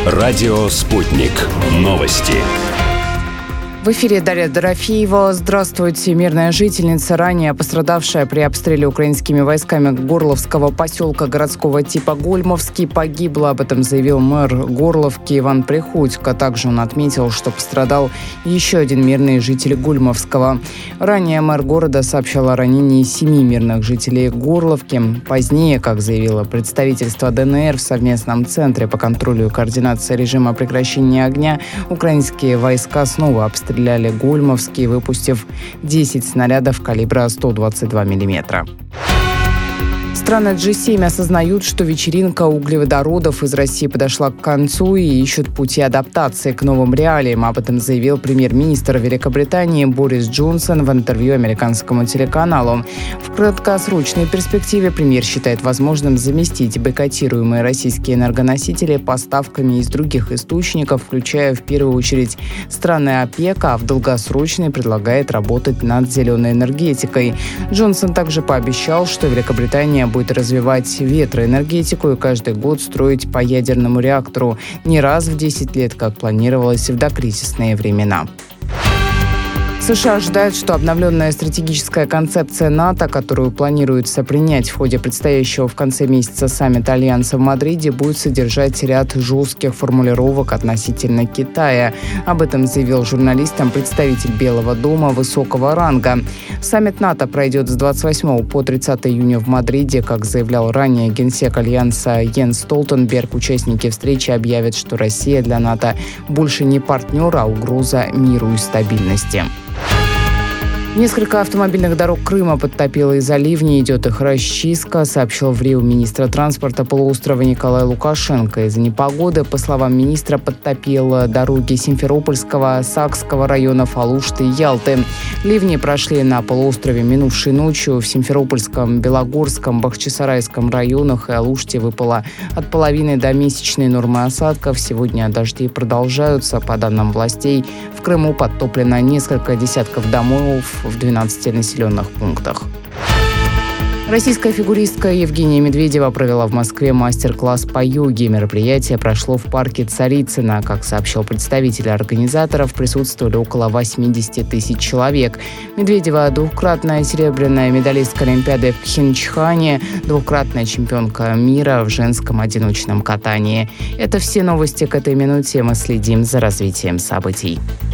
Радио «Спутник». Новости. В эфире Дарья Дорофеева. Здравствуйте. Мирная жительница, ранее пострадавшая при обстреле украинскими войсками Горловского поселка городского типа Гольмовский, погибла. Об этом заявил мэр Горловки Иван Приходько. Также он отметил, что пострадал еще один мирный житель Гольмовского. Ранее мэр города сообщал о ранении 7 мирных жителей Горловки. Позднее, как заявило представительство ДНР в совместном центре по контролю и координации режима прекращения огня, украинские войска снова обстреляли Гольмовский, выпустив 10 снарядов калибра 122 мм. Страны G7 осознают, что вечеринка углеводородов из России подошла к концу и ищут пути адаптации к новым реалиям. Об этом заявил премьер-министр Великобритании Борис Джонсон в интервью американскому телеканалу. В краткосрочной перспективе премьер считает возможным заместить бойкотируемые российские энергоносители поставками из других источников, включая в первую очередь страны ОПЕК, а в долгосрочной предлагает работать над зеленой энергетикой. Джонсон также пообещал, что Великобритания будет развивать ветроэнергетику и каждый год строить по ядерному реактору не раз в 10 лет, как планировалось в докризисные времена. США ожидают, что обновленная стратегическая концепция НАТО, которую планируется принять в ходе предстоящего в конце месяца саммита Альянса в Мадриде, будет содержать ряд жестких формулировок относительно Китая. Об этом заявил журналистам представитель Белого дома высокого ранга. Саммит НАТО пройдет с 28 по 30 июня в Мадриде. Как заявлял ранее генсек Альянса Йенс Столтенберг, участники встречи объявят, что Россия для НАТО больше не партнер, а угроза миру и стабильности. Несколько автомобильных дорог Крыма подтопило из-за ливней, идет их расчистка, сообщил в Рио министр транспорта полуострова Николай Лукашенко. Из-за непогоды, по словам министра, подтопило дороги Симферопольского, Сакского районов, Алушты и Ялты. Ливни прошли на полуострове минувшей ночью. В Симферопольском, Белогорском, Бахчисарайском районах и Алуште выпало от половины до месячной нормы осадков. Сегодня дожди продолжаются. По данным властей, в Крыму подтоплено несколько десятков домов в 12 населенных пунктах. Российская фигуристка Евгения Медведева провела в Москве мастер-класс по йоге. Мероприятие прошло в парке Царицына. Как сообщил представитель организаторов, присутствовали около 80 тысяч человек. Медведева – двукратная серебряная медалистка Олимпиады в Пхенчхане, двукратная чемпионка мира в женском одиночном катании. Это все новости к этой минуте. Мы следим за развитием событий.